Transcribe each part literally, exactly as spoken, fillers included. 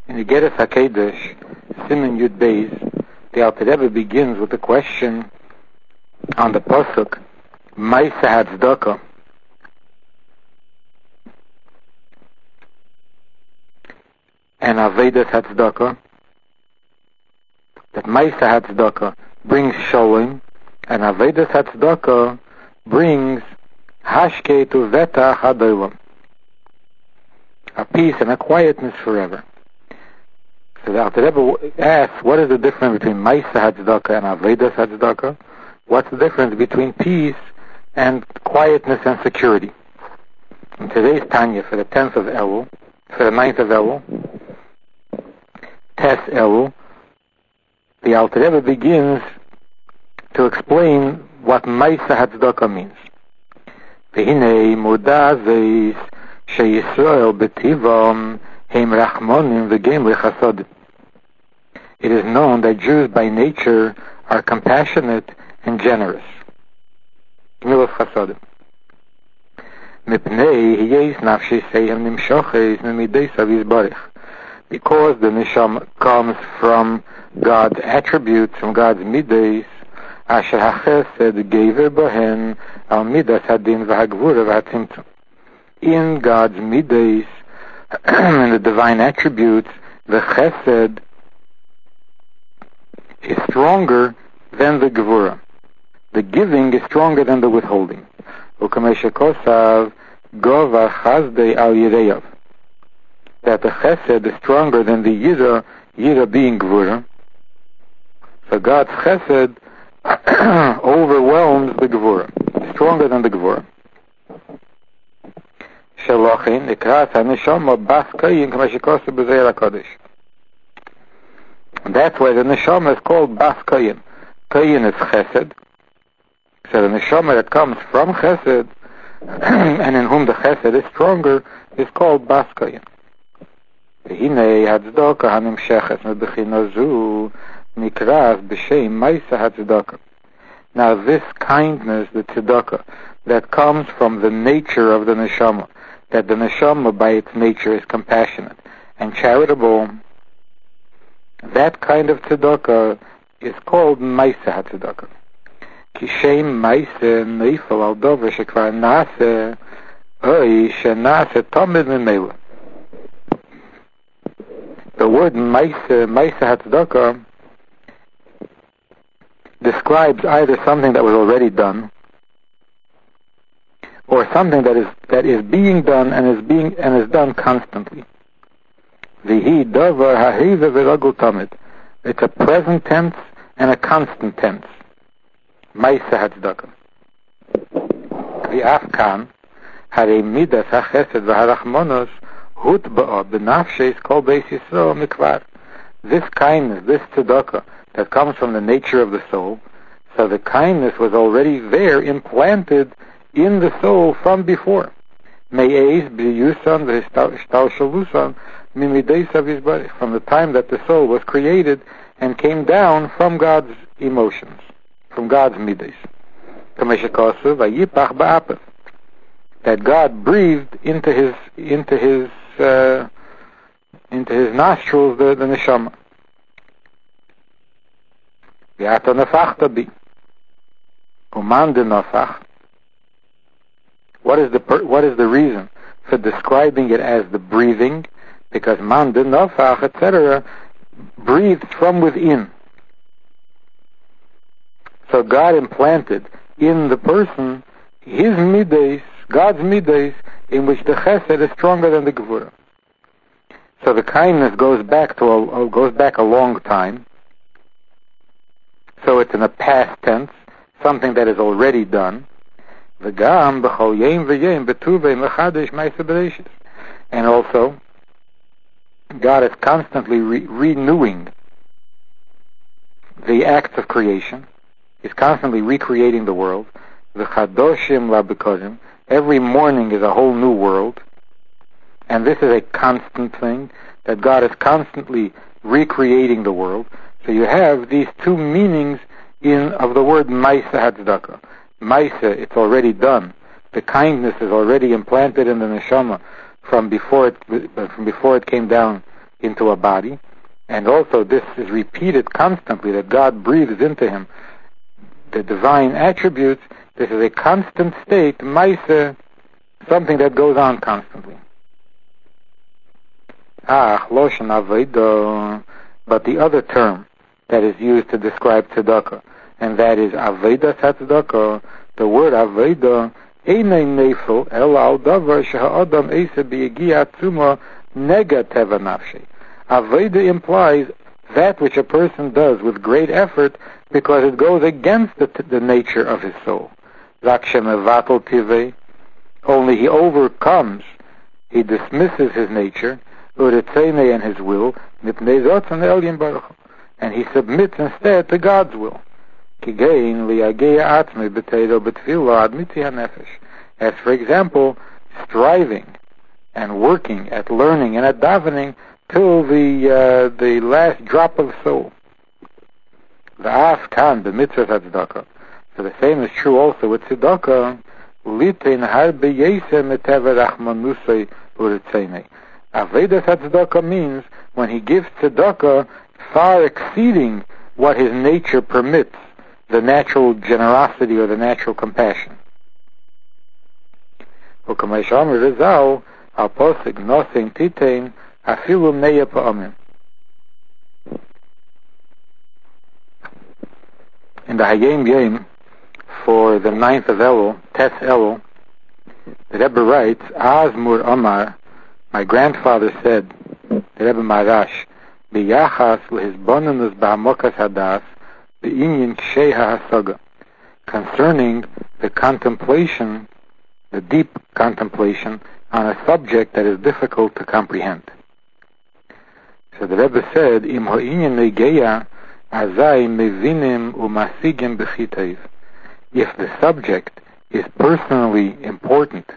In the Igeres HaKodesh, Siman Yud Beis, the Alter Rebbe begins with the question on the pasuk, Maisa Hatzdaka, and Avedas Hatzdaka, that Maisa Hatzdaka brings Sholem, and Avedas Hatzdaka brings Hashke to Veta Hadolam, a peace and a quietness forever. So the Alter Rebbe asks, what is the difference between Maisa Hatzdaka and Avedas Hatzdaka? What's the difference between peace and quietness and security? In today's Tanya, for the tenth of Elul, for the ninth of Elul, Tes Elul, the Alter Rebbe begins to explain what Maisa Hatzdaka means. V'hinei muda zeis sheYisrael b'tivam heim rachmonim v'geim lechasodim. It is known that Jews by nature are compassionate and generous. Gemilas chasodim. Mipnei hiyes nafshi seihem nimshoches mimidei saviz barich. Because the neshama comes from God's attributes, from God's midas, asher hachesed gever bohen al midas hadin v'hagvura v'hatzimtzum. In God's midas, in the divine attributes, the chesed is stronger than the gevura. The giving is stronger than the withholding. Ukamesha kosav gova chazdei al yireyav. That the chesed is stronger than the yira, yira being gevura. So God's chesed overwhelms the gevura, stronger than the gevura. Shalachin ikras haneshama bas kayin kamesha kosav b'zeir hakadosh. That's why the neshama is called bas kayin. Kayin is chesed. So the neshama that comes from chesed, and in whom the chesed is stronger, is called bas kayin. V'hinei hatzdaka hanimshechet mebechina zu nikras b'shem Maisa Hatzdaka. Now this kindness, the tzedakah, that comes from the nature of the neshama, that the neshama by its nature is compassionate and charitable, that kind of tzedakah is called Maisa Hatzdaka. Kishem Maisa neifel al dover shekvar nase oy shenase tamid memela. The word Maisa, Maisa Hatzdaka, describes either something that was already done, or something that is that is being done and is being and is done constantly. Vihi davar hahiva v'ragul tamid. It's a present tense and a constant tense. Maisa Hatzdaka. V'af kan harei midas hachesed v'harachmonos hutba'a b'nafshes kol beis Yisrael mikvar. This kindness, this tzedakah, that comes from the nature of the soul, so the kindness was already there, implanted in the soul from before. Me'ez b'yusan v'hishtalshalusan mimidei saviz barich. From the time that the soul was created and came down from God's emotions, from God's midas. Kameshakasu vayipach ba'apav. That God breathed into his into his uh, into his nostrils the, the neshama. V'ata nafachta bi. Uman de nafach. What is the per, what is the reason for describing it as the breathing? Because man de nafach, et cetera, breathed from within. So God implanted in the person his midas, God's midas, in which the chesed is stronger than the gevura. So the kindness goes back to a, goes back a long time. So it's in a past tense, something that is already done. And also, God is constantly re- renewing the acts of creation. He's constantly recreating the world. Every morning is a whole new world. And this is a constant thing, that God is constantly recreating the world. So you have these two meanings in of the word Maisa Hatzdaka. Maisa, it's already done. The kindness is already implanted in the neshama from before it from before it came down into a body, and also this is repeated constantly, that God breathes into him the divine attributes. This is a constant state, maisa, something that goes on constantly. Ah, loshen aveda, but the other term that is used to describe tzedakah, and that is aveda tzedakah. The word aveda, einay nefel el al davar sheha'adam eisa biyagia tzuma nega teva nafshi. Aveda implies that which a person does with great effort because it goes against the, the nature of his soul. Only he overcomes, he dismisses his nature, and his will, and he submits instead to God's will. As for example, striving and working at learning and at davening till the uh, the last drop of soul. The af kan the mitzvah tzedakah. So the same is true also with tzedakah. Litin harbe yeseh meteva rachmanusay uritzaynei. Aveda tzedakah means when he gives tzedakah far exceeding what his nature permits, the natural generosity or the natural compassion. Ukameshamir Rizal al posik nothing titain afilu neya pa'amim. In the Hayom Yom for the ninth of Elul, Tes Elul, the Rebbe writes, Azmur Amar, my grandfather said, the Rebbe Marash, biyachas lehizbonenus ba'amokas hadas, be'inyin kshei ha'hasaga, concerning the contemplation, the deep contemplation on a subject that is difficult to comprehend. So the Rebbe said, Im ha'inyin negeya azai mevinim umasigim b'chitayv. If the subject is personally important,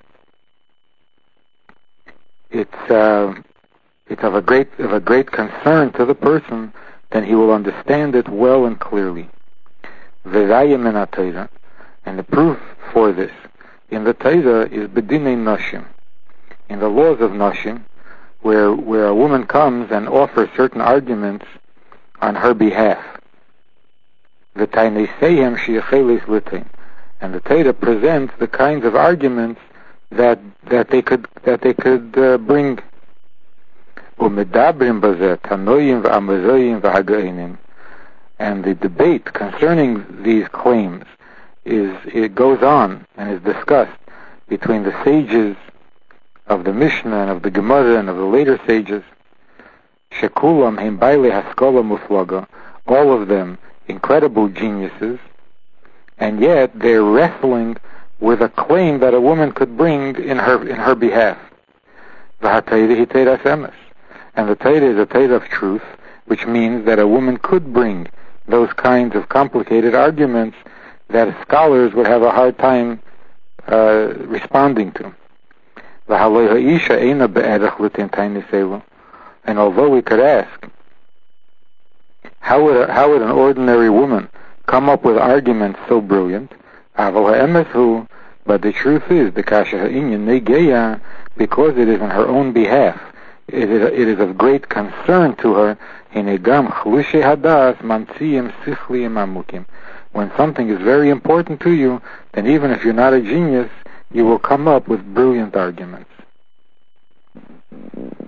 it's uh, it's of a great of a great concern to the person, then he will understand it well and clearly. V'rayim min ha'Torah, and the proof for this in the Torah is bedinei noshim, in the laws of noshim, where where a woman comes and offers certain arguments on her behalf. V'taineseihem sheyechelis litain, and the Torah presents the kinds of arguments that that they could that they could uh, bring. Umedabrim bazeh tanoim v'amazoyim v'hagainim, and the debate concerning these claims is it goes on and is discussed between the sages of the Mishnah and of the Gemara and of the later sages. Shekulam him baile haskola muflaga, all of them incredible geniuses, and yet they're wrestling with a claim that a woman could bring in her in her behalf. V'hatayri hiteiras emes, and the Torah is a Torah of truth, which means that a woman could bring those kinds of complicated arguments that scholars would have a hard time uh, responding to. And although we could ask, how would, a, how would an ordinary woman come up with arguments so brilliant? But the truth is, because it is on her own behalf, it is, it is of great concern to her. When something is very important to you, then even if you're not a genius, you will come up with brilliant arguments.